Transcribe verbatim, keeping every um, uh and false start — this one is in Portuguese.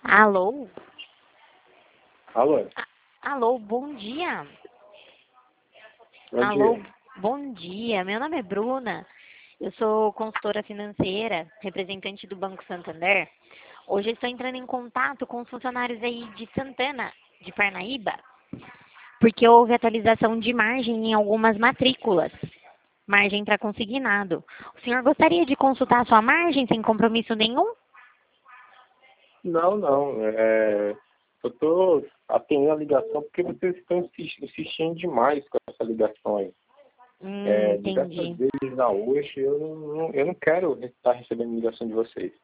Alô? Alô? A- Alô, bom dia. Bom Alô, dia. bom dia. Meu nome é Bruna. Eu sou consultora financeira, representante do Banco Santander. Hoje eu estou entrando em contato com os funcionários aí de Santana, de Parnaíba, porque houve atualização de margem em algumas matrículas. Margem para consignado. O senhor gostaria de consultar a sua margem sem compromisso nenhum? Não, não. É... Eu estou atendendo a ligação porque vocês estão insisti- insistindo demais com essa ligação aí. Hum, É, diversas entendi. vezes na hoje eu não, eu não quero estar recebendo ligação de vocês.